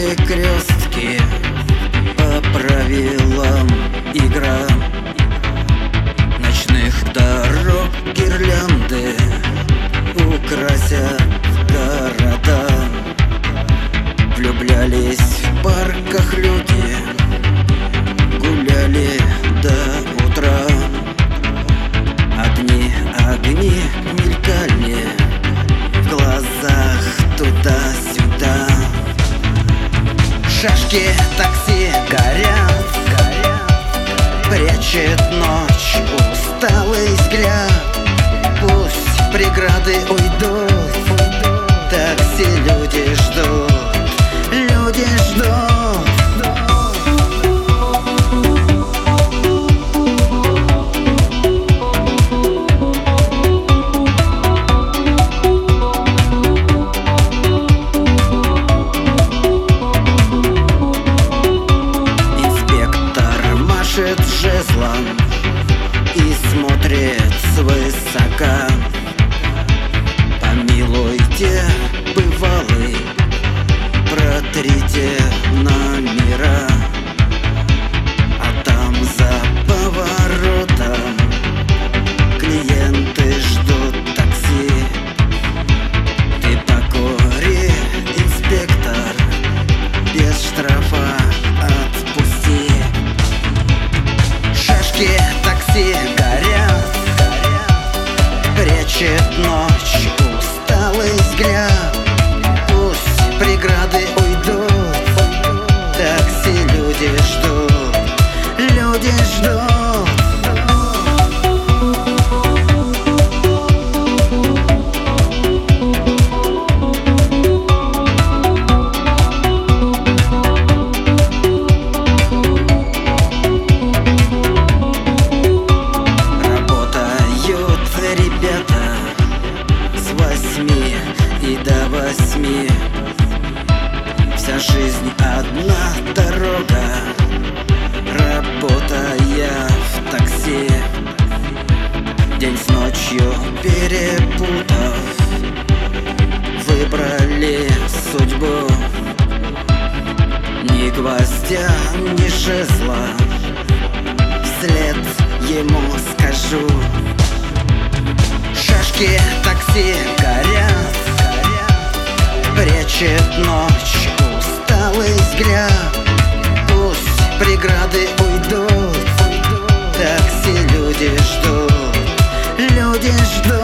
перекрестке по правилам игра. Ночных дорог гирлянды украсят города. Влюблялись в парках люди, гуляли до утра. Огни, огни мелькали в глазах туда-сюда. Шашки такси горят, прячет ночь усталый взгляд. Пусть преграды уйдут, такси люди ждут, люди ждут. Жезлом и смотрит свысока. Помилуйте, бывалый, протрите номера. А там за поворотом клиенты ждут такси. Ты покури, инспектор, без штрафа отпусти. Такси горят, прячет ночь усталый взгляд. Пусть преграды уйдут, такси люди ждут, люди ждут. И до 8 вся жизнь одна дорога, работая в такси. День с ночью перепутав, выбрали судьбу. Ни гвоздя, ни жезла, вслед ему скажу. Шашки такси горят, прячет ночь усталый взгляд. Пусть преграды уйдут, такси люди ждут, люди ждут.